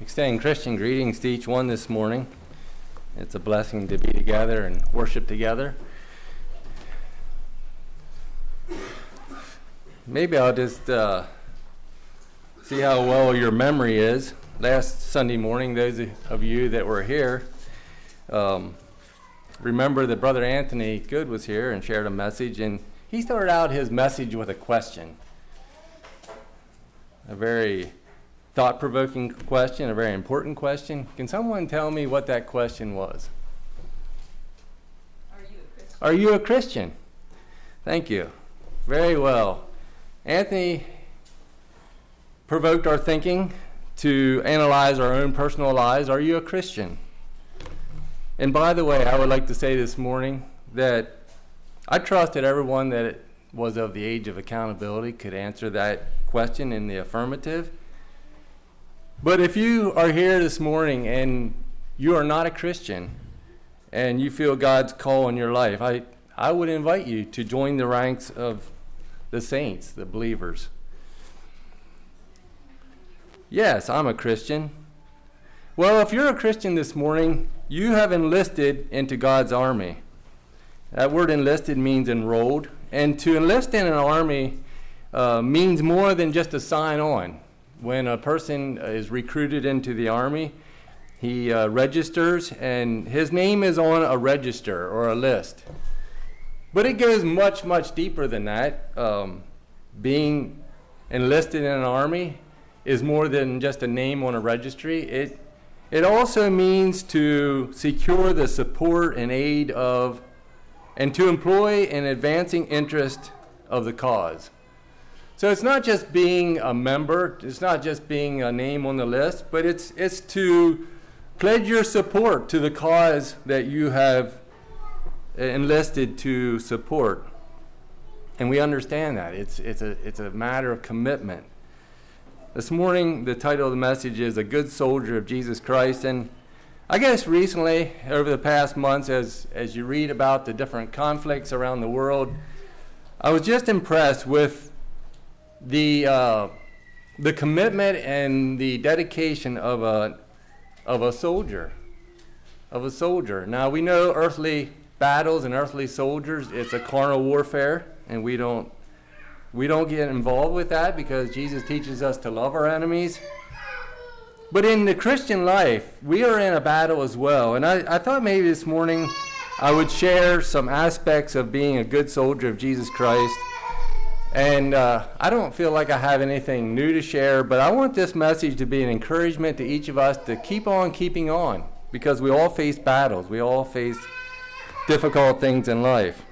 Extending Christian greetings to each one this morning. It's a blessing to be together and worship together. Maybe I'll just see how well your memory is. Last Sunday morning, those of you that were here, remember that Brother Anthony Good was here and shared a message, and he started out his message with a question. A very thought-provoking question, a very important question. Can someone tell me what that question was? Are you a Christian? Are you a Christian? Thank you. Very well. Anthony provoked our thinking to analyze our own personal lives. Are you a Christian? And by the way, I would like to say this morning that I trust that everyone that was of the age of accountability could answer that question in the affirmative. But if you are here this morning and you are not a Christian and you feel God's call in your life, I would invite you to join the ranks of the saints, the believers. Yes, I'm a Christian. Well, if you're a Christian this morning, you have enlisted into God's army. That word enlisted means enrolled. And to enlist in an army means more than just to sign on. When a person is recruited into the army, he registers, and his name is on a register or a list. But it goes much, much deeper than that. Being enlisted in an army is more than just a name on a registry. It also means to secure the support and aid of, and to employ an advancing interest of the cause. So it's not just being a member, it's not just being a name on the list, but it's to pledge your support to the cause that you have enlisted to support. And we understand that. It's a matter of commitment. This morning, the title of the message is A Good Soldier of Jesus Christ. And I guess recently, over the past months, as you read about the different conflicts around the world, I was just impressed with the commitment and the dedication of a soldier. Now we know earthly battles and earthly soldiers. It's a carnal warfare, and we don't get involved with that because Jesus teaches us to love our enemies. But in the Christian life, we are in a battle as well. And I thought maybe this morning I would share some aspects of being a good soldier of Jesus Christ. And I don't feel like I have anything new to share, but I want this message to be an encouragement to each of us to keep on keeping on, because we all face battles. We all face difficult things in life.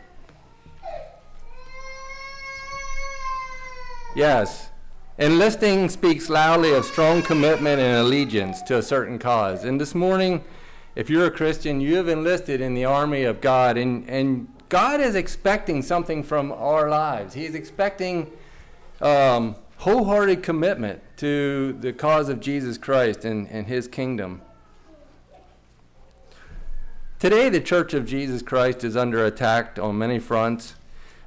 Yes, enlisting speaks loudly of strong commitment and allegiance to a certain cause. And this morning, if you're a Christian, you have enlisted in the army of God, and God is expecting something from our lives. He's expecting wholehearted commitment to the cause of Jesus Christ and His kingdom. Today, the Church of Jesus Christ is under attack on many fronts.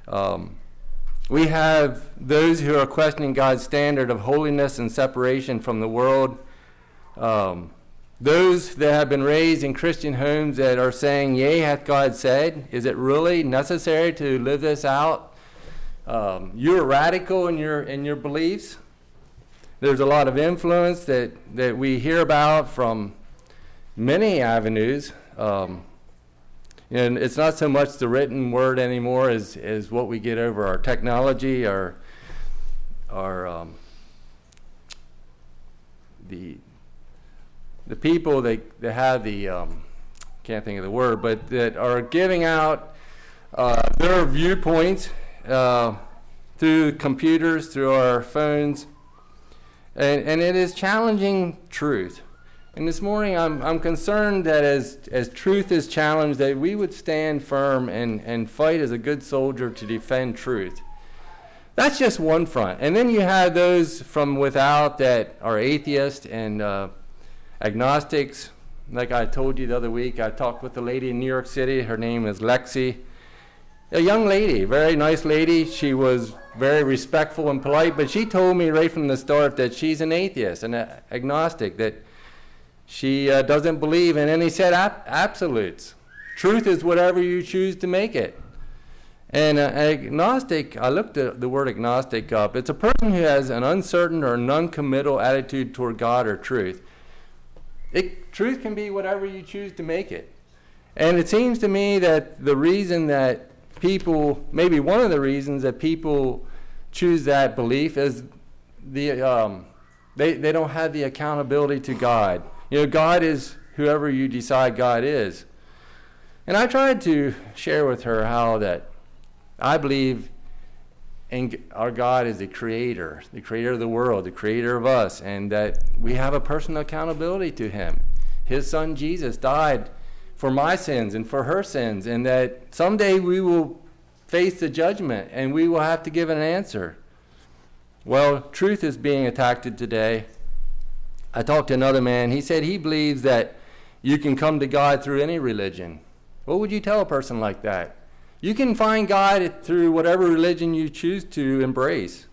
We have those who are questioning God's standard of holiness and separation from the world. Those that have been raised in Christian homes that are saying, yea, hath God said? Is it really necessary to live this out? You're radical in your beliefs. There's a lot of influence that we hear about from many avenues. And it's not so much the written word anymore as what we get over our technology, the people that have the, can't think of the word, but that are giving out their viewpoints through computers, through our phones, and it is challenging truth. And this morning I'm concerned that as truth is challenged, that we would stand firm and fight as a good soldier to defend truth. That's just one front. And then you have those from without that are atheists and agnostics. Like I told you the other week, I talked with a lady in New York City. Her name is Lexi. A young lady, very nice lady. She was very respectful and polite, but she told me right from the start that she's an atheist, an agnostic, that She doesn't believe in any set absolutes. Truth is whatever you choose to make it. And agnostic, I looked at the word agnostic up. It's a person who has an uncertain or non-committal attitude toward God or truth. Truth can be whatever you choose to make it. And it seems to me that the reason that people, maybe one of the reasons that people choose that belief is they don't have the accountability to God. God is whoever you decide God is. And I tried to share with her how that I believe our God is the creator of the world, the creator of us, and that we have a personal accountability to him. His son Jesus died for my sins and for her sins, and that someday we will face the judgment and we will have to give an answer. Well, truth is being attacked today. I talked to another man. He said he believes that you can come to God through any religion. What would you tell a person like that? You can find God through whatever religion you choose to embrace.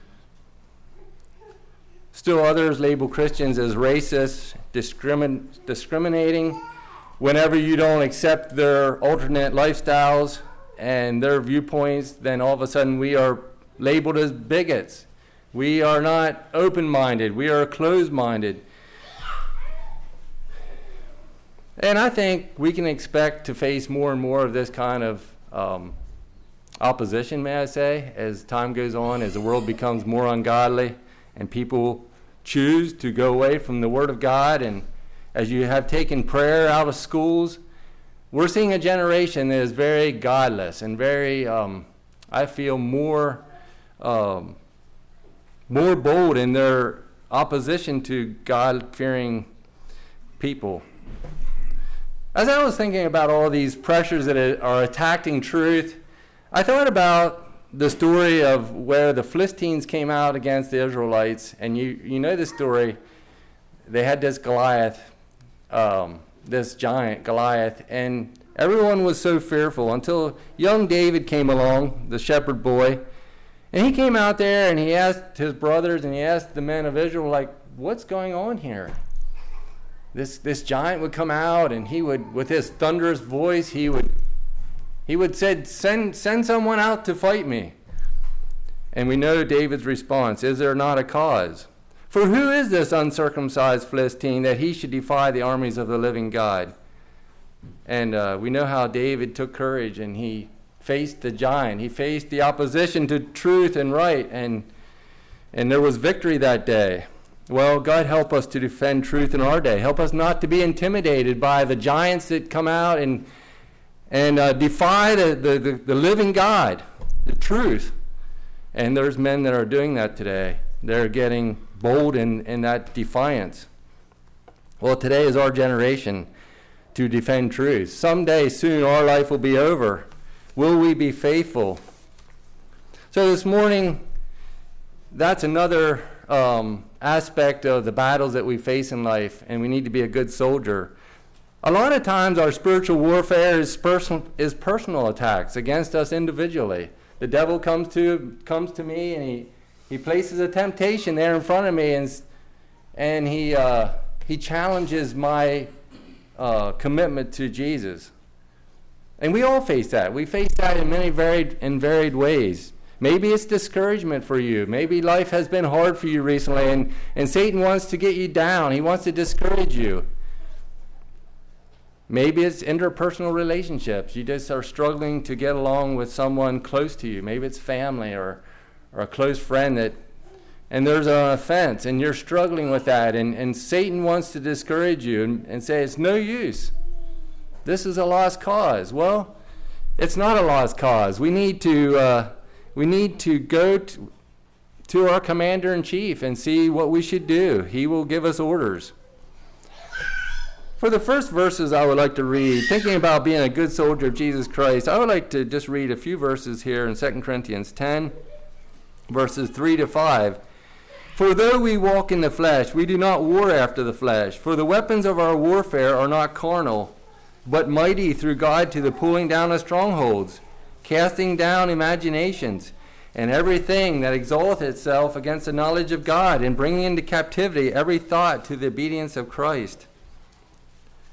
Still others label Christians as racist, discriminating. Whenever you don't accept their alternate lifestyles and their viewpoints, then all of a sudden we are labeled as bigots. We are not open-minded. We are closed-minded. And I think we can expect to face more and more of this kind of opposition, may I say, as time goes on, as the world becomes more ungodly and people choose to go away from the Word of God, and as you have taken prayer out of schools, we're seeing a generation that is very godless and very, I feel, more bold in their opposition to God-fearing people. As I was thinking about all these pressures that are attacking truth, I thought about the story of where the Philistines came out against the Israelites, and you know the story. They had this Goliath, this giant Goliath, and everyone was so fearful until young David came along, the shepherd boy, and he came out there and he asked his brothers and he asked the men of Israel, like, what's going on here? This giant would come out, and he would, with his thunderous voice, he would say, send someone out to fight me. And we know David's response, is there not a cause? For who is this uncircumcised Philistine that he should defy the armies of the living God? And we know how David took courage and he faced the giant. He faced the opposition to truth and right, and there was victory that day. Well, God help us to defend truth in our day. Help us not to be intimidated by the giants that come out and defy the living God, the truth. And there's men that are doing that today. They're getting bold in that defiance. Well, today is our generation to defend truth. Someday, soon, our life will be over. Will we be faithful? So this morning, that's another aspect of the battles that we face in life, and we need to be a good soldier. A lot of times our spiritual warfare is personal attacks against us individually. The devil comes to me and he places a temptation there in front of me, and he challenges my commitment to Jesus. And we all face that. We face that in many varied ways. Maybe it's discouragement for you. Maybe life has been hard for you recently, and Satan wants to get you down. He wants to discourage you. Maybe it's interpersonal relationships. You just are struggling to get along with someone close to you. Maybe it's family or a close friend and there's an offense, and you're struggling with that, and Satan wants to discourage you and say, it's no use. This is a lost cause. Well, it's not a lost cause. We need to go to our commander-in-chief and see what we should do. He will give us orders. For the first verses I would like to read, thinking about being a good soldier of Jesus Christ, I would like to just read a few verses here in 2 Corinthians 10, verses 3 to 5. For though we walk in the flesh, we do not war after the flesh. For the weapons of our warfare are not carnal, but mighty through God to the pulling down of strongholds, casting down imaginations, and everything that exalteth itself against the knowledge of God, and bringing into captivity every thought to the obedience of Christ.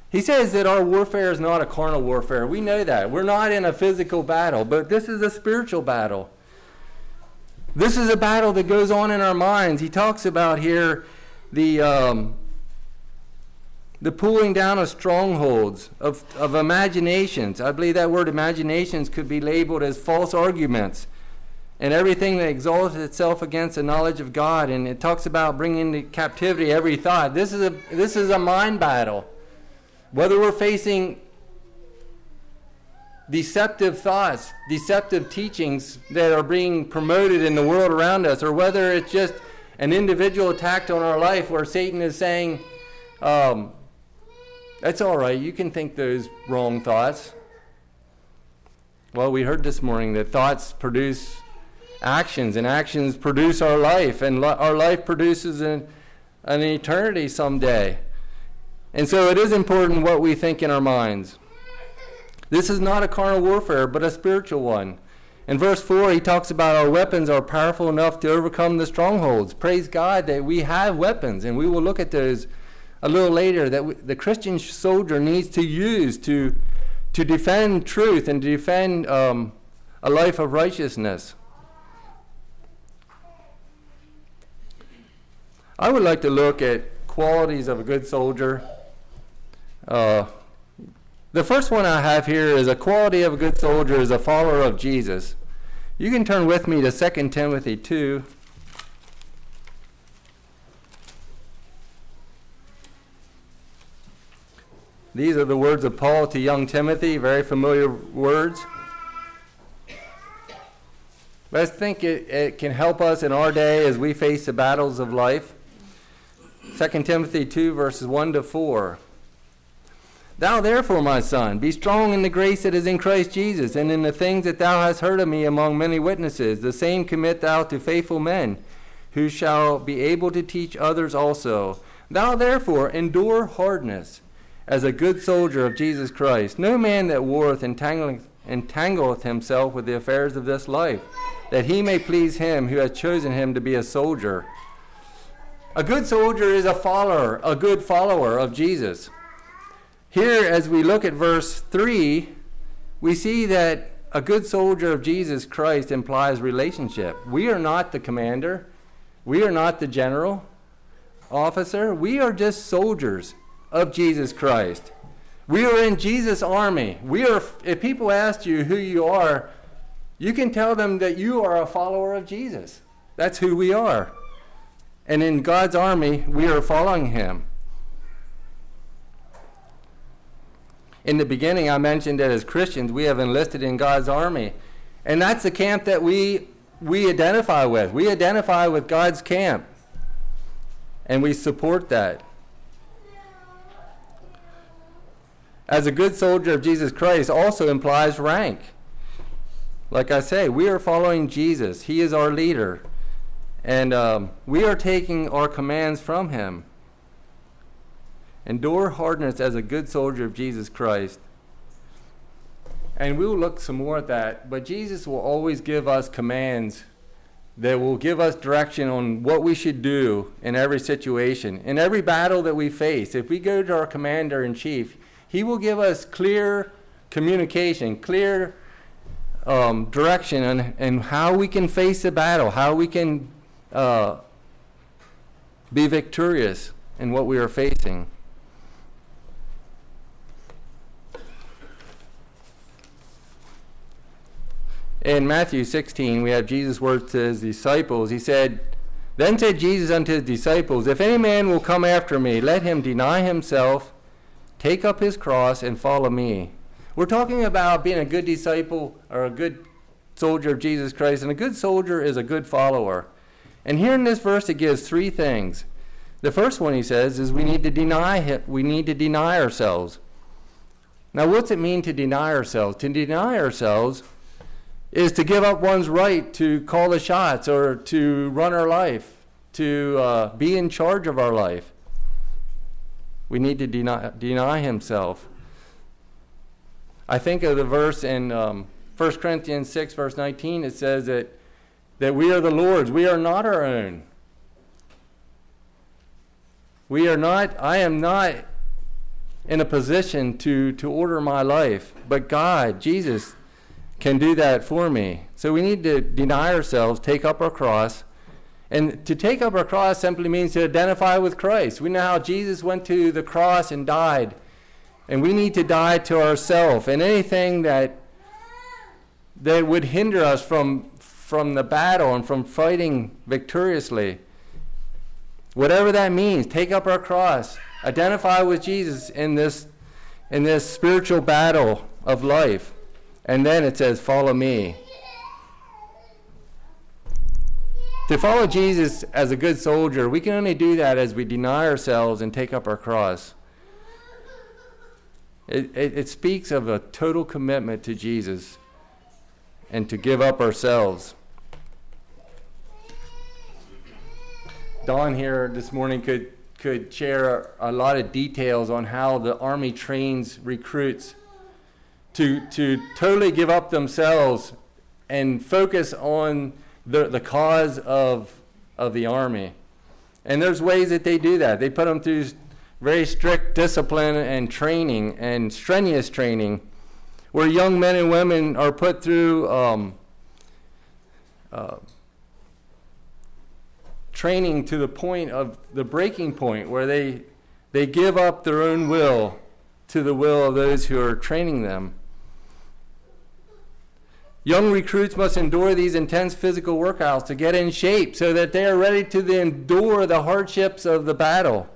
He says that our warfare is not a carnal warfare. We know that. We're not in a physical battle, but this is a spiritual battle. This is a battle that goes on in our minds. He talks about here the pulling down of strongholds, of imaginations. I believe that word imaginations could be labeled as false arguments and everything that exalts itself against the knowledge of God. And it talks about bringing into captivity every thought. This is a mind battle. Whether we're facing deceptive thoughts, deceptive teachings that are being promoted in the world around us, or whether it's just an individual attack on our life where Satan is saying, that's all right, you can think those wrong thoughts. Well, we heard this morning that thoughts produce actions, and actions produce our life, and our life produces an eternity someday. And so it is important what we think in our minds. This is not a carnal warfare, but a spiritual one. In verse 4, he talks about our weapons are powerful enough to overcome the strongholds. Praise God that we have weapons, and we will look at those a little later, that the Christian soldier needs to use to defend truth and to defend a life of righteousness. I would like to look at qualities of a good soldier. The first one I have here is a quality of a good soldier is a follower of Jesus. You can turn with me to 2 Timothy 2. These are the words of Paul to young Timothy, very familiar words. But I think it can help us in our day as we face the battles of life. 2 Timothy 2, verses 1 to 4. Thou therefore, my son, be strong in the grace that is in Christ Jesus, and in the things that thou hast heard of me among many witnesses, the same commit thou to faithful men, who shall be able to teach others also. Thou therefore endure hardness, as a good soldier of Jesus Christ. No man that warreth entangleth himself with the affairs of this life, that he may please him who hath chosen him to be a soldier. A good soldier is a good follower of Jesus. Here, as we look at verse 3, we see that a good soldier of Jesus Christ implies relationship. We are not the commander. We are not the general officer. We are just soldiers of Jesus Christ. We are in Jesus' army. If people ask you who you are, you can tell them that you are a follower of Jesus. That's who we are. And in God's army, we are following him. In the beginning, I mentioned that as Christians, we have enlisted in God's army. And that's the camp that we identify with. We identify with God's camp. And we support that. As a good soldier of Jesus Christ also implies rank. Like I say, we are following Jesus. He is our leader. And we are taking our commands from him. Endure hardness as a good soldier of Jesus Christ. And we will look some more at that. But Jesus will always give us commands that will give us direction on what we should do in every situation. In every battle that we face, if we go to our commander-in-chief, he will give us clear communication, clear direction on how we can face the battle, how we can be victorious in what we are facing. In Matthew 16, we have Jesus' words to his disciples. He said, Then said Jesus unto his disciples, If any man will come after me, let him deny himself, take up his cross, and follow me. We're talking about being a good disciple or a good soldier of Jesus Christ, and a good soldier is a good follower. And here in this verse, it gives three things. The first one, he says, is we need to deny ourselves. Now, what's it mean to deny ourselves? To deny ourselves is to give up one's right to call the shots or to run our life, to be in charge of our life. We need to deny himself. I think of the verse in 1 Corinthians 6, verse 19. It says that we are the Lord's. We are not our own. I am not in a position to order my life. But God, Jesus, can do that for me. So we need to deny ourselves, take up our cross. And to take up our cross simply means to identify with Christ. We know how Jesus went to the cross and died. And we need to die to ourselves and anything that would hinder us from the battle and from fighting victoriously. Whatever that means, take up our cross. Identify with Jesus in this spiritual battle of life. And then it says, follow me. To follow Jesus as a good soldier, we can only do that as we deny ourselves and take up our cross. It speaks of a total commitment to Jesus and to give up ourselves. Don here this morning could share a lot of details on how the Army trains recruits to totally give up themselves and focus on the cause of the Army. And there's ways that they do that. They put them through very strict discipline and training and strenuous training, where young men and women are put through training to the point of the breaking point, where they give up their own will to the will of those who are training them. Young recruits must endure these intense physical workouts to get in shape so that they are ready to endure the hardships of the battle.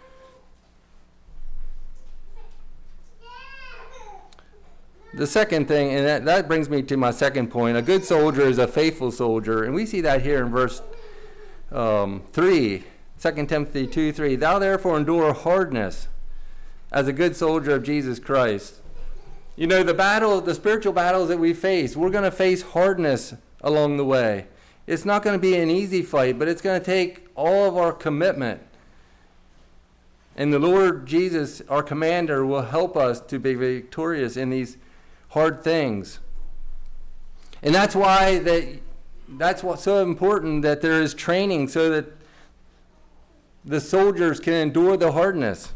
The second thing, and that brings me to my second point, a good soldier is a faithful soldier. And we see that here in verse 3, 2 Timothy 2:3. Thou therefore endure hardness as a good soldier of Jesus Christ. You know, the spiritual battles that we face, we're going to face hardness along the way. It's not going to be an easy fight, but it's going to take all of our commitment. And the Lord Jesus, our commander, will help us to be victorious in these hard things. And that's what's so important, that there is training so that the soldiers can endure the hardness.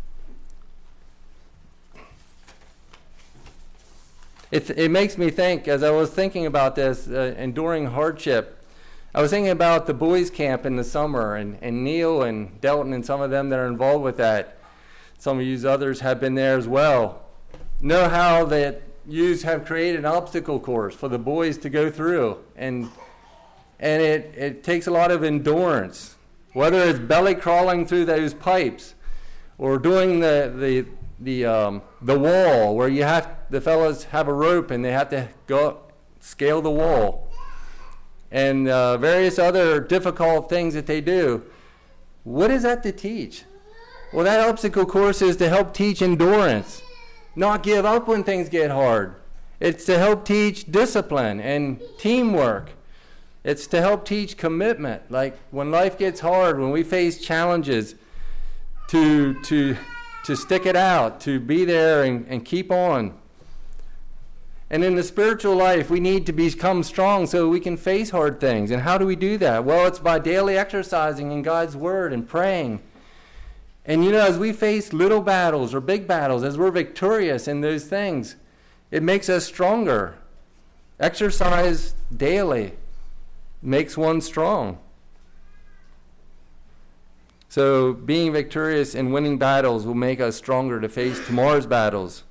It makes me think, as I was thinking about this, enduring hardship, I was thinking about the boys' camp in the summer, and Neil and Delton and some of them that are involved with that. Some of you others have been there as well. Know how that yous have created an obstacle course for the boys to go through, and it takes a lot of endurance, whether it's belly crawling through those pipes or doing the wall, where the fellows have a rope and they have to go scale the wall, and various other difficult things that they do. What is that to teach? Well, that obstacle course is to help teach endurance, not give up when things get hard. It's to help teach discipline and teamwork. It's to help teach commitment, like when life gets hard, when we face challenges, to stick it out, to be there and keep on. And in the spiritual life, we need to become strong so we can face hard things. And how do we do that? Well, it's by daily exercising in God's Word and praying. And you know, as we face little battles or big battles, as we're victorious in those things, it makes us stronger. Exercise daily makes one strong. So being victorious and winning battles will make us stronger to face tomorrow's battles.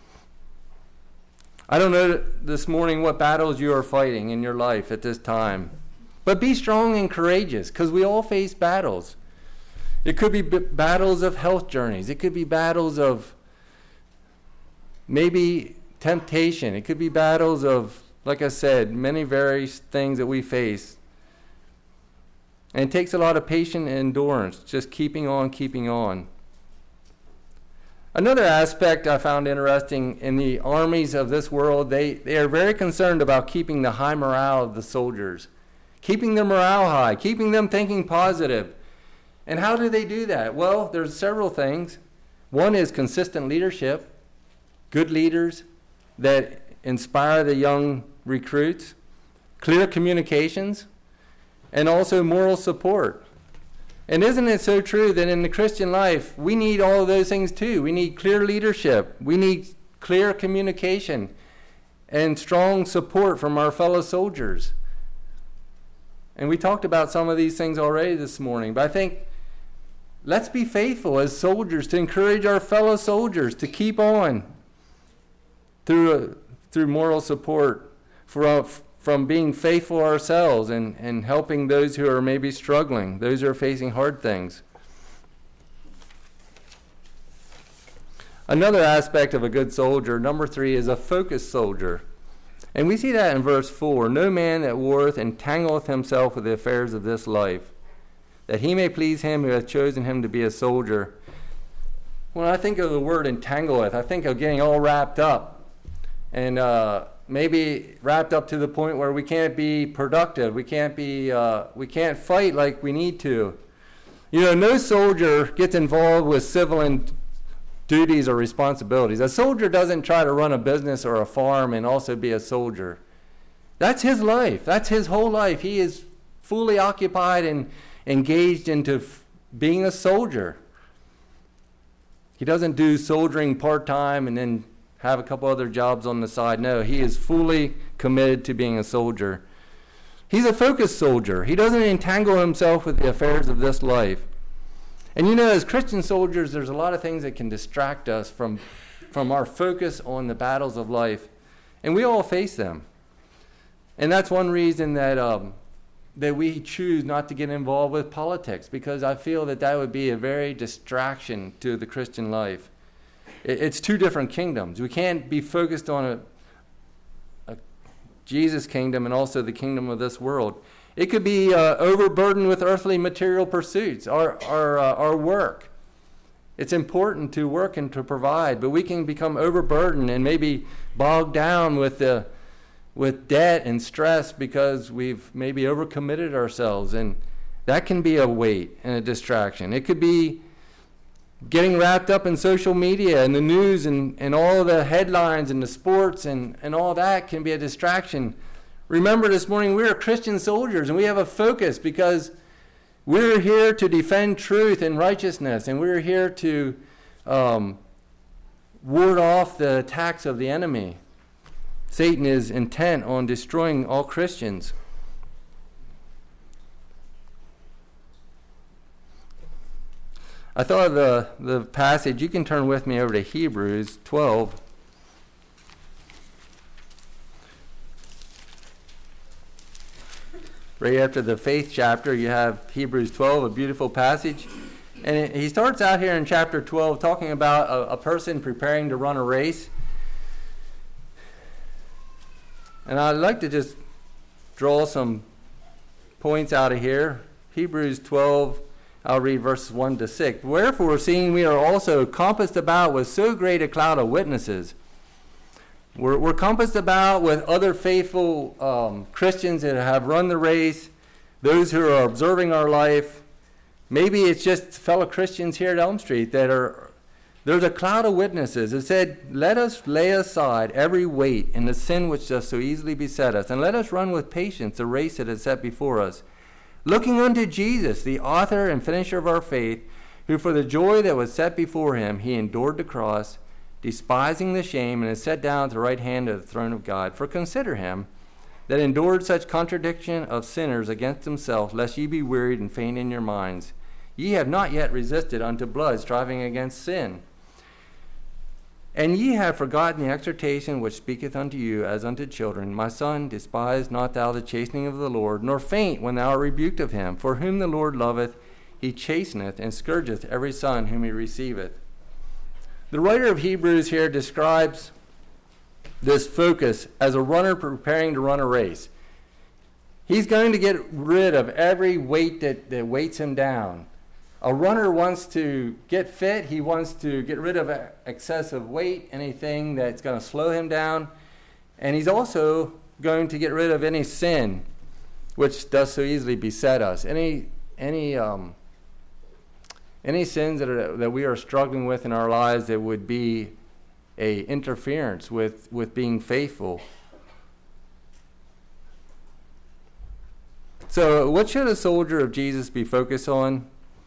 I don't know this morning what battles you are fighting in your life at this time, but be strong and courageous, because we all face battles. It could be battles of health journeys. It could be battles of maybe temptation. It could be battles of, like I said, many various things that we face. And it takes a lot of patience and endurance, just keeping on. Another aspect I found interesting in the armies of this world, they are very concerned about keeping the high morale of the soldiers, keeping their morale high, keeping them thinking positive. And how do they do that? Well, there's several things. One is consistent leadership, good leaders that inspire the young recruits, clear communications, and also moral support. And isn't it so true that in the Christian life, we need all of those things too? We need clear leadership. We need clear communication and strong support from our fellow soldiers. And we talked about some of these things already this morning, but I think let's be faithful as soldiers to encourage our fellow soldiers to keep on through moral support from being faithful ourselves and helping those who are maybe struggling, those who are facing hard things. Another aspect of a good soldier, number 3, is a focused soldier. And we see that in verse 4. No man that warreth entangleth himself with the affairs of this life, that he may please him who hath chosen him to be a soldier. When I think of the word entangleth, I think of getting all wrapped up. And maybe wrapped up to the point where we can't be productive. We can't fight like we need to. No soldier gets involved with civil duties or responsibilities. A soldier doesn't try to run a business or a farm and also be a soldier. That's his life. That's his whole life. He is fully occupied and engaged into being a soldier. He doesn't do soldiering part-time and then have a couple other jobs on the side. No, he is fully committed to being a soldier. He's a focused soldier. He doesn't entangle himself with the affairs of this life. And as Christian soldiers, there's a lot of things that can distract us from our focus on the battles of life. And we all face them. And that's one reason that we choose not to get involved with politics, because I feel that would be a very distraction to the Christian life. It's two different kingdoms. We can't be focused on a Jesus kingdom and also the kingdom of this world. It could be overburdened with earthly material pursuits, our work. It's important to work and to provide, but we can become overburdened and maybe bogged down with debt and stress because we've maybe overcommitted ourselves, and that can be a weight and a distraction. It could be getting wrapped up in social media and the news and all the headlines and the sports and all that can be a distraction. Remember this morning, we're Christian soldiers and we have a focus because we're here to defend truth and righteousness, and we're here to ward off the attacks of the enemy. Satan is intent on destroying all Christians. I thought of the passage. You can turn with me over to Hebrews 12. Right after the faith chapter, you have Hebrews 12, a beautiful passage. And he starts out here in chapter 12 talking about a person preparing to run a race. And I'd like to just draw some points out of here. Hebrews 12, I'll read verses 1 to 6. Wherefore, seeing we are also compassed about with so great a cloud of witnesses. We're compassed about with other faithful Christians that have run the race, those who are observing our life. Maybe it's just fellow Christians here at Elm Street there's a cloud of witnesses. It said, let us lay aside every weight and the sin which does so easily beset us, and let us run with patience the race that is set before us, looking unto Jesus, the author and finisher of our faith, who for the joy that was set before him, he endured the cross, despising the shame, and is set down at the right hand of the throne of God. For consider him that endured such contradiction of sinners against himself, lest ye be wearied and faint in your minds. Ye have not yet resisted unto blood, striving against sin. And ye have forgotten the exhortation which speaketh unto you as unto children. My son, despise not thou the chastening of the Lord, nor faint when thou art rebuked of him. For whom the Lord loveth, he chasteneth and scourgeth every son whom he receiveth. The writer of Hebrews here describes this focus as a runner preparing to run a race. He's going to get rid of every weight that weights him down. A runner wants to get fit. He wants to get rid of excessive weight, anything that's going to slow him down. And he's also going to get rid of any sin which does so easily beset us. Any sins that we are struggling with in our lives that would be a interference with being faithful. So what should a soldier of Jesus be focused on?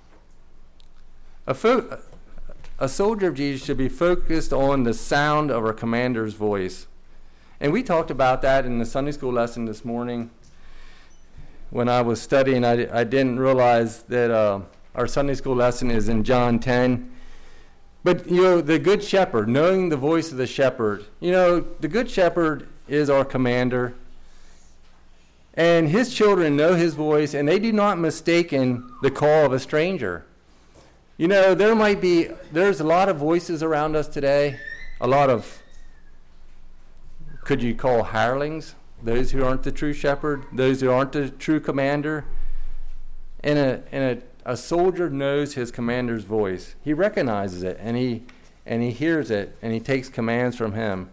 A soldier of Jesus should be focused on the sound of our commander's voice. And we talked about that in the Sunday school lesson this morning. When I was studying, I didn't realize that our Sunday school lesson is in John 10. But, the good shepherd, knowing the voice of the shepherd. The good shepherd is our commander. And his children know his voice, and they do not mistaken the call of a stranger. There's a lot of voices around us today, a lot of, could you call hirelings, those who aren't the true shepherd, those who aren't the true commander. And a soldier knows his commander's voice. He recognizes it, and he hears it, and he takes commands from him.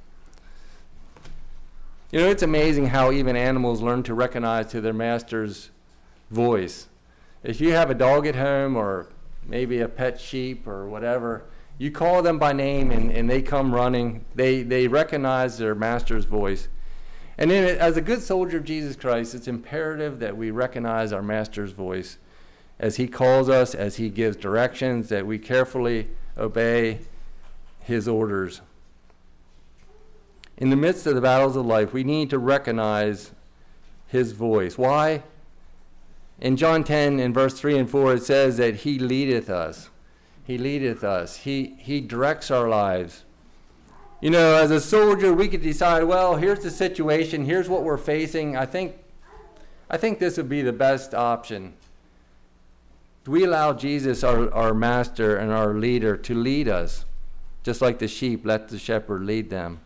It's amazing how even animals learn to recognize to their master's voice. If you have a dog at home, or maybe a pet sheep or whatever, you call them by name and they come running. They recognize their master's voice. And then, as a good soldier of Jesus Christ, it's imperative that we recognize our master's voice as he calls us, as he gives directions, that we carefully obey his orders. In the midst of the battles of life, we need to recognize his voice. Why? In John 10, in verse 3 and 4, it says that he leadeth us. He leadeth us. He directs our lives. As a soldier, we could decide, well, here's the situation, here's what we're facing. I think this would be the best option. We allow Jesus, our master and our leader, to lead us. Just like the sheep, let the shepherd lead them.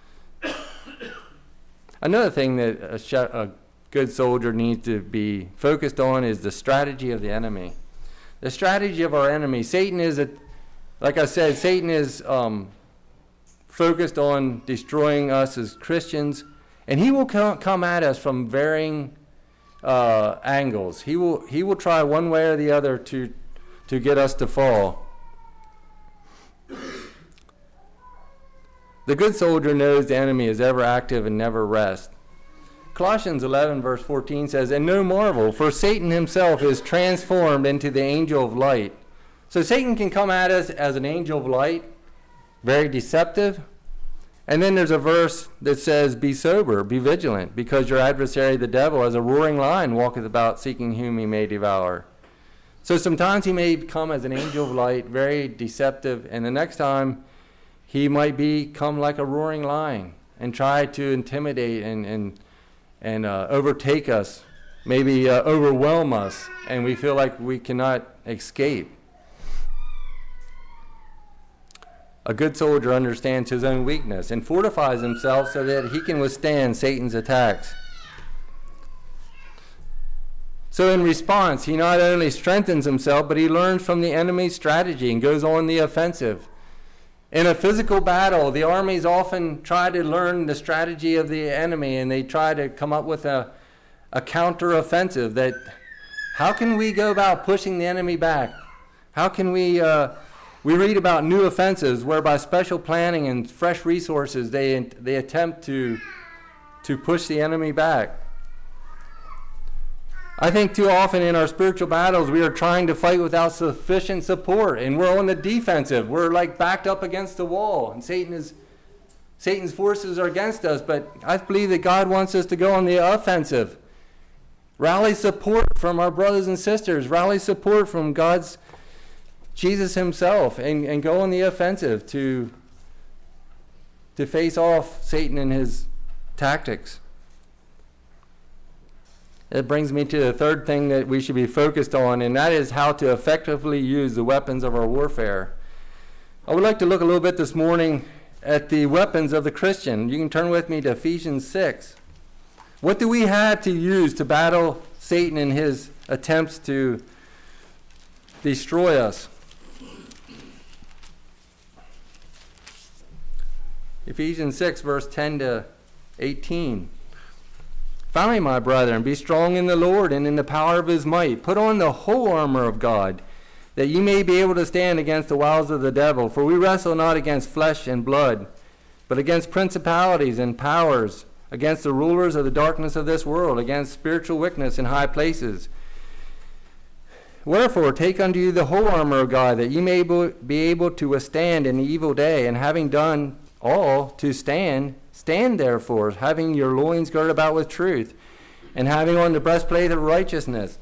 Another thing that a good soldier needs to be focused on is the strategy of the enemy. The strategy of our enemy. Satan is focused on destroying us as Christians, and he will come at us from varying angles. He will try one way or the other to get us to fall. The good soldier knows the enemy is ever active and never rests. Colossians 11 verse 14 says, "And no marvel, for Satan himself is transformed into the angel of light." So Satan can come at us as an angel of light, very deceptive. And then there's a verse that says, "Be sober, be vigilant, because your adversary the devil as a roaring lion walketh about seeking whom he may devour." So sometimes he may come as an angel of light, very deceptive, and the next time he might become like a roaring lion and try to intimidate and overtake us, maybe overwhelm us, and we feel like we cannot escape. A good soldier understands his own weakness and fortifies himself so that he can withstand Satan's attacks. So in response, he not only strengthens himself, but he learns from the enemy's strategy and goes on the offensive. In a physical battle, the armies often try to learn the strategy of the enemy, and they try to come up with a counter-offensive. That how can we go about pushing the enemy back? How can we read about new offensives where by special planning and fresh resources they attempt to push the enemy back. I think too often in our spiritual battles we are trying to fight without sufficient support, and we're on the defensive. We're like backed up against the wall, and Satan's forces are against us. But I believe that God wants us to go on the offensive. Rally support from our brothers and sisters. Rally support from Jesus himself, and go on the offensive to face off Satan and his tactics. It brings me to the third thing that we should be focused on, and that is how to effectively use the weapons of our warfare. I would like to look a little bit this morning at the weapons of the Christian. You can turn with me to Ephesians 6. What do we have to use to battle Satan and his attempts to destroy us? Ephesians 6, verse 10 to 18. "Finally, my brethren, be strong in the Lord and in the power of his might. Put on the whole armor of God, that ye may be able to stand against the wiles of the devil. For we wrestle not against flesh and blood, but against principalities and powers, against the rulers of the darkness of this world, against spiritual wickedness in high places. Wherefore, take unto you the whole armor of God, that ye may be able to withstand in the evil day, and having done all to stand, stand therefore, having your loins girded about with truth, and having on the breastplate of righteousness,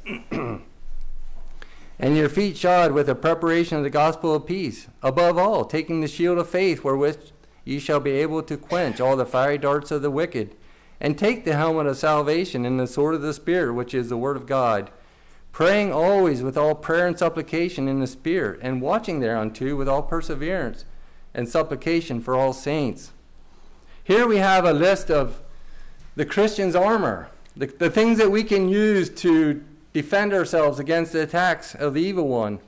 and your feet shod with the preparation of the gospel of peace. Above all, taking the shield of faith, wherewith ye shall be able to quench all the fiery darts of the wicked, and take the helmet of salvation and the sword of the Spirit, which is the word of God, praying always with all prayer and supplication in the Spirit, and watching thereunto with all perseverance and supplication for all saints. Here we have a list of the Christian's armor, the things that we can use to defend ourselves against the attacks of the evil one.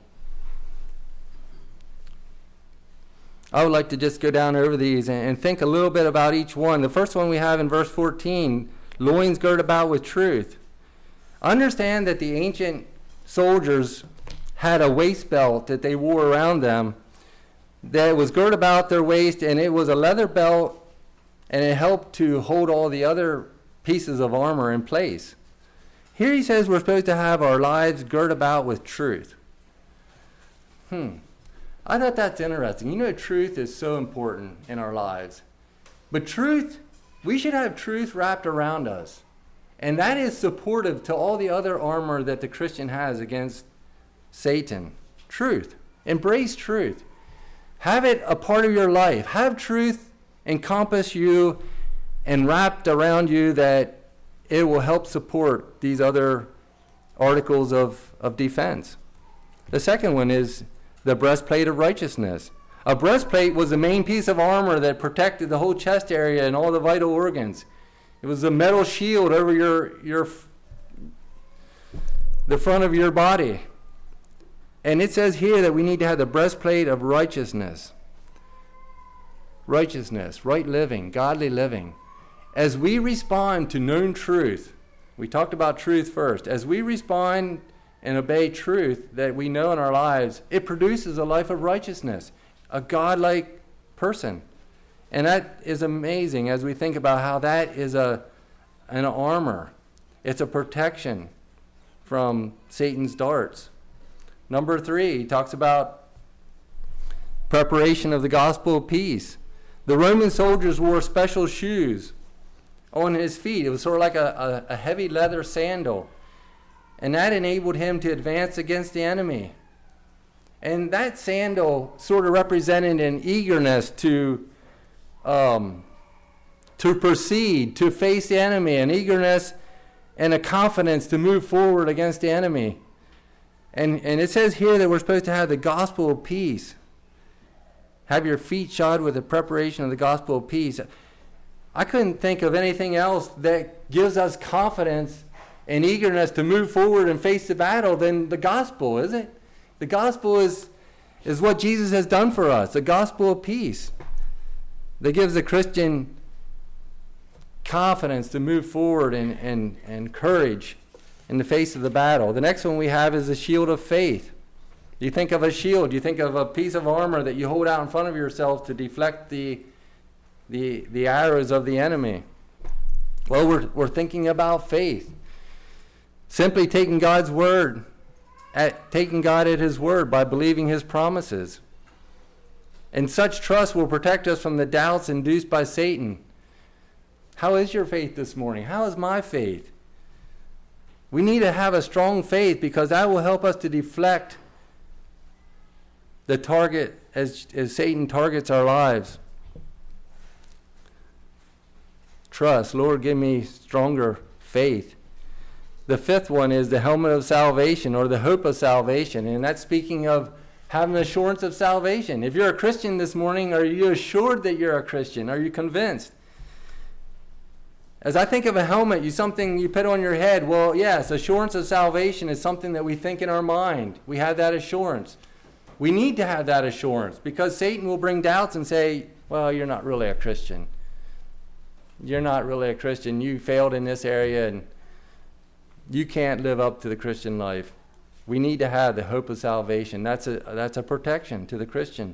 I would like to just go down over these and think a little bit about each one. The first one we have in verse 14, loins girded about with truth. Understand that the ancient soldiers had a waist belt that they wore around them that was girded about their waist, and it was a leather belt, and it helped to hold all the other pieces of armor in place. Here he says we're supposed to have our lives girded about with truth. I thought that's interesting. You know, truth is so important in our lives. But truth, we should have truth wrapped around us. And that is supportive to all the other armor that the Christian has against Satan. Truth. Embrace truth. Have it a part of your life. Have truth encompass you and wrapped around you that it will help support these other articles of defense. The second one is the breastplate of righteousness. A breastplate was the main piece of armor that protected the whole chest area and all the vital organs. It was a metal shield over the front of your body. And it says here that we need to have the breastplate of righteousness. Righteousness, right living, godly living. As we respond to known truth, we talked about truth first. As we respond and obey truth that we know in our lives, it produces a life of righteousness, a godlike person. And that is amazing as we think about how that is an armor. It's a protection from Satan's darts. Number 3, he talks about preparation of the gospel of peace. The Roman soldiers wore special shoes on his feet. It was sort of like a heavy leather sandal. And that enabled him to advance against the enemy. And that sandal sort of represented an eagerness to proceed, to face the enemy, an eagerness and a confidence to move forward against the enemy. And it says here that we're supposed to have the gospel of peace. Have your feet shod with the preparation of the gospel of peace. I couldn't think of anything else that gives us confidence and eagerness to move forward and face the battle than the gospel, is it? The gospel is what Jesus has done for us, the gospel of peace that gives the Christian confidence to move forward and courage in the face of the battle. The next one we have is the shield of faith. You think of a shield, you think of a piece of armor that you hold out in front of yourself to deflect the arrows of the enemy. Well, we're thinking about faith. Simply taking God's word, taking God at his word by believing his promises. And such trust will protect us from the doubts induced by Satan. How is your faith this morning? How is my faith? We need to have a strong faith because that will help us to deflect the target as Satan targets our lives. Trust. Lord, give me stronger faith. The fifth one is the helmet of salvation, or the hope of salvation. And that's speaking of having assurance of salvation. If you're a Christian this morning, are you assured that you're a Christian? Are you convinced? As I think of a helmet, something you put on your head. Well, yes, assurance of salvation is something that we think in our mind. We have that assurance. We need to have that assurance because Satan will bring doubts and say, well, you're not really a Christian. You're not really a Christian. You failed in this area and you can't live up to the Christian life. We need to have the hope of salvation. That's a protection to the Christian.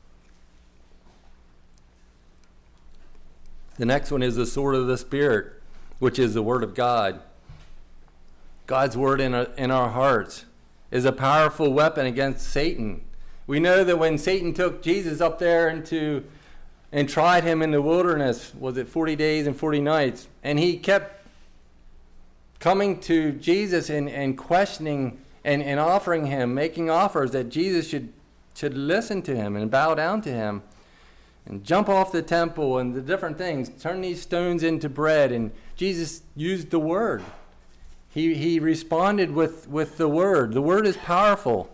The next one is the sword of the Spirit, which is the Word of God. God's Word in our hearts. is a powerful weapon against Satan. We know that when Satan took Jesus up there and tried him in the wilderness, was it 40 days and 40 nights? And he kept coming to Jesus and questioning and offering him, making offers that Jesus should listen to him and bow down to him and jump off the temple and the different things, turn these stones into bread. And Jesus used the word. He responded with the word. The word is powerful.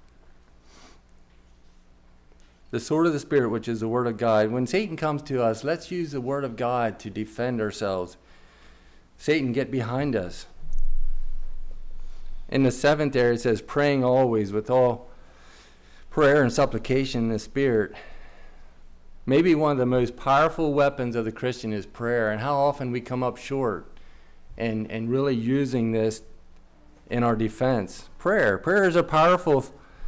The sword of the Spirit, which is the word of God. When Satan comes to us, let's use the word of God to defend ourselves. Satan, get behind us. In the 7th area, it says, praying always with all prayer and supplication in the Spirit. Maybe one of the most powerful weapons of the Christian is prayer, and how often we come up short and really using this in our defense. Prayer is a powerful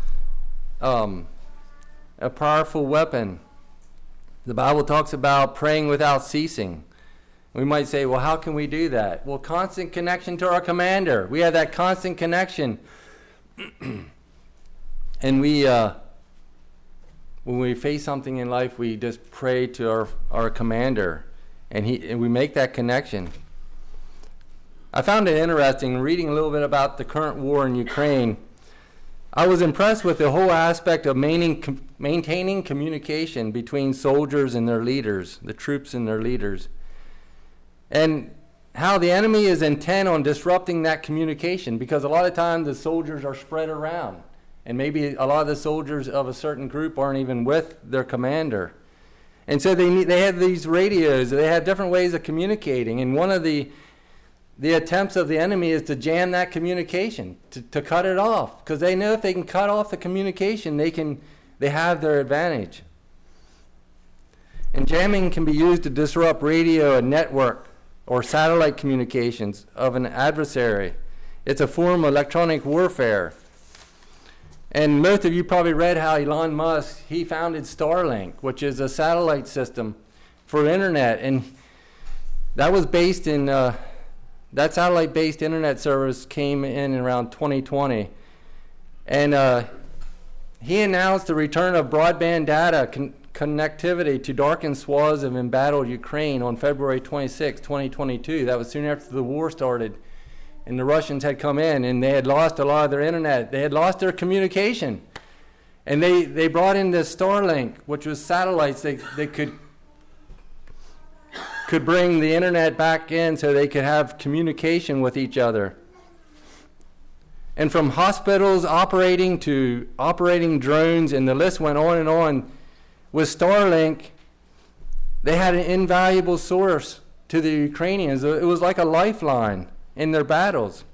weapon. The Bible talks about praying without ceasing. We might say, well, how can we do that? Well, constant connection to our commander. We have that constant connection. And when we face something in life, we just pray to our commander, and we make that connection. I found it interesting reading a little bit about the current war in Ukraine. I was impressed with the whole aspect of maintaining communication between soldiers and their leaders, the troops and their leaders, and how the enemy is intent on disrupting that communication, because a lot of times the soldiers are spread around, and maybe a lot of the soldiers of a certain group aren't even with their commander. And so they have these radios, they have different ways of communicating, and one of the attempts of the enemy is to jam that communication, to cut it off, because they know if they can cut off the communication, they have their advantage. And jamming can be used to disrupt radio and network or satellite communications of an adversary. It's a form of electronic warfare. And most of you probably read how Elon Musk, he founded Starlink, which is a satellite system for internet, and that was based in that satellite-based internet service came in around 2020. And he announced the return of broadband data connectivity to darkened swaths of embattled Ukraine on February 26, 2022. That was soon after the war started. And the Russians had come in, and they had lost a lot of their internet. They had lost their communication. And they brought in this Starlink, which was satellites that could bring the internet back in so they could have communication with each other. And from hospitals operating to operating drones, and the list went on and on, with Starlink, they had an invaluable source to the Ukrainians. It was like a lifeline in their battles.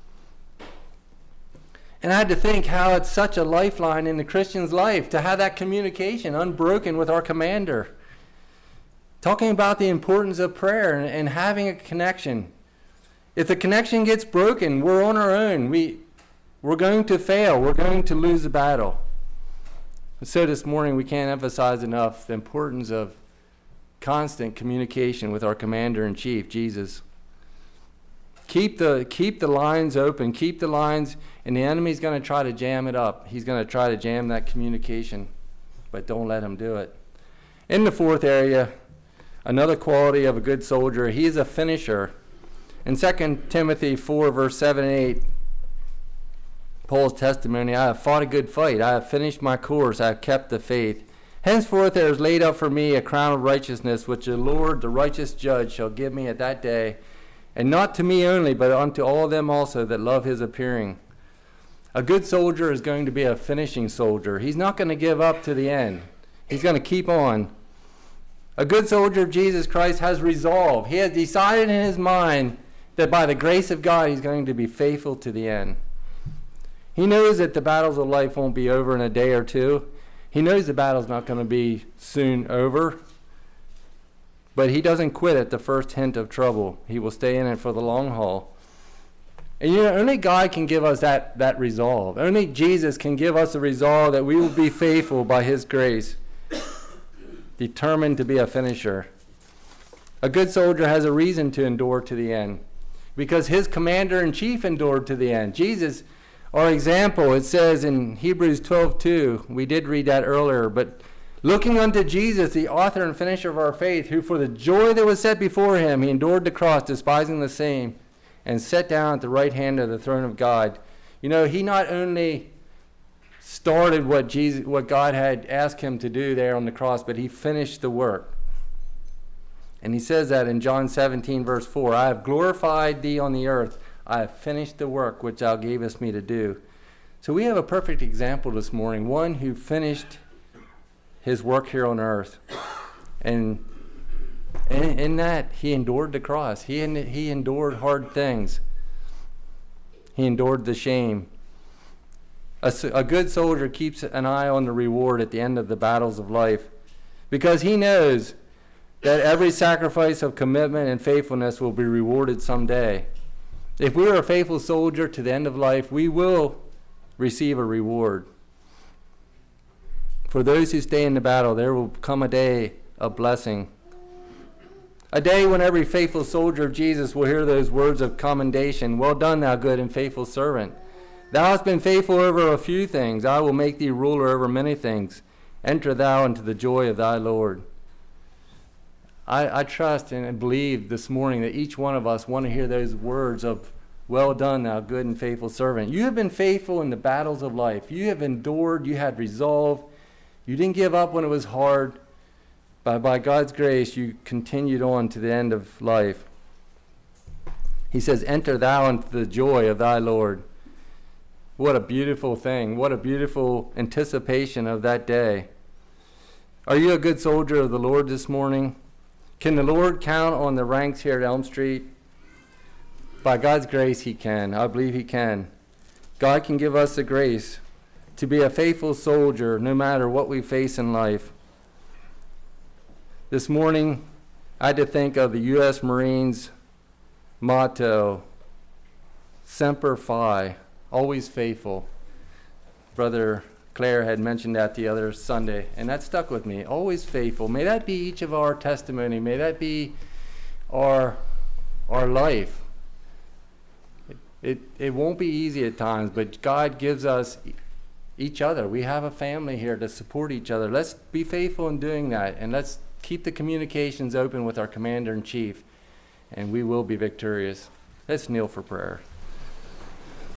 And I had to think how it's such a lifeline in the Christian's life to have that communication unbroken with our commander. Talking about the importance of prayer and having a connection. If the connection gets broken, we're on our own. We're going to fail. We're going to lose the battle. So this morning we can't emphasize enough the importance of constant communication with our commander-in-chief, Jesus. Keep the lines open. Keep the lines, and the enemy's going to try to jam it up. He's going to try to jam that communication, but don't let him do it. In the 4th area, another quality of a good soldier, he is a finisher. In 2 Timothy 4, verse 7 and 8, Paul's testimony, I have fought a good fight. I have finished my course. I have kept the faith. Henceforth there is laid up for me a crown of righteousness, which the Lord, the righteous judge, shall give me at that day, and not to me only, but unto all them also that love his appearing. A good soldier is going to be a finishing soldier. He's not going to give up to the end. He's going to keep on. A good soldier of Jesus Christ has resolve. He has decided in his mind that by the grace of God, he's going to be faithful to the end. He knows that the battles of life won't be over in a day or two. He knows the battle's not going to be soon over. But he doesn't quit at the first hint of trouble. He will stay in it for the long haul. And only God can give us that resolve. Only Jesus can give us the resolve that we will be faithful by his grace, determined to be a finisher. A good soldier has a reason to endure to the end, because his commander-in-chief endured to the end. Jesus, our example. It says in Hebrews 12:2, we did read that earlier, but looking unto Jesus, the author and finisher of our faith, who for the joy that was set before him, he endured the cross, despising the same, and sat down at the right hand of the throne of God. You know, he not only started what God had asked him to do there on the cross, but he finished the work. And he says that in John 17, verse 4, I have glorified thee on the earth. I have finished the work which thou gavest me to do. So we have a perfect example this morning, one who finished his work here on earth. And in that, he endured the cross. He endured hard things. He endured the shame. A good soldier keeps an eye on the reward at the end of the battles of life, because he knows that every sacrifice of commitment and faithfulness will be rewarded someday. If we are a faithful soldier to the end of life, we will receive a reward. For those who stay in the battle, there will come a day of blessing. A day when every faithful soldier of Jesus will hear those words of commendation. Well done, thou good and faithful servant. Thou hast been faithful over a few things. I will make thee ruler over many things. Enter thou into the joy of thy Lord. I trust and believe this morning that each one of us want to hear those words of, well done, thou good and faithful servant. You have been faithful in the battles of life. You have endured. You had resolve. You didn't give up when it was hard. But by God's grace, you continued on to the end of life. He says, enter thou into the joy of thy Lord. What a beautiful thing. What a beautiful anticipation of that day. Are you a good soldier of the Lord this morning? Can the Lord count on the ranks here at Elm Street? By God's grace, he can. I believe he can. God can give us the grace to be a faithful soldier no matter what we face in life. This morning, I had to think of the U.S. Marines motto, Semper Fi, always faithful. Brother Claire had mentioned that the other Sunday, and that stuck with me. Always faithful. May that be each of our testimony. May that be our life. It won't be easy at times, but God gives us each other. We have a family here to support each other. Let's be faithful in doing that, and let's keep the communications open with our Commander-in-Chief, and we will be victorious. Let's kneel for prayer.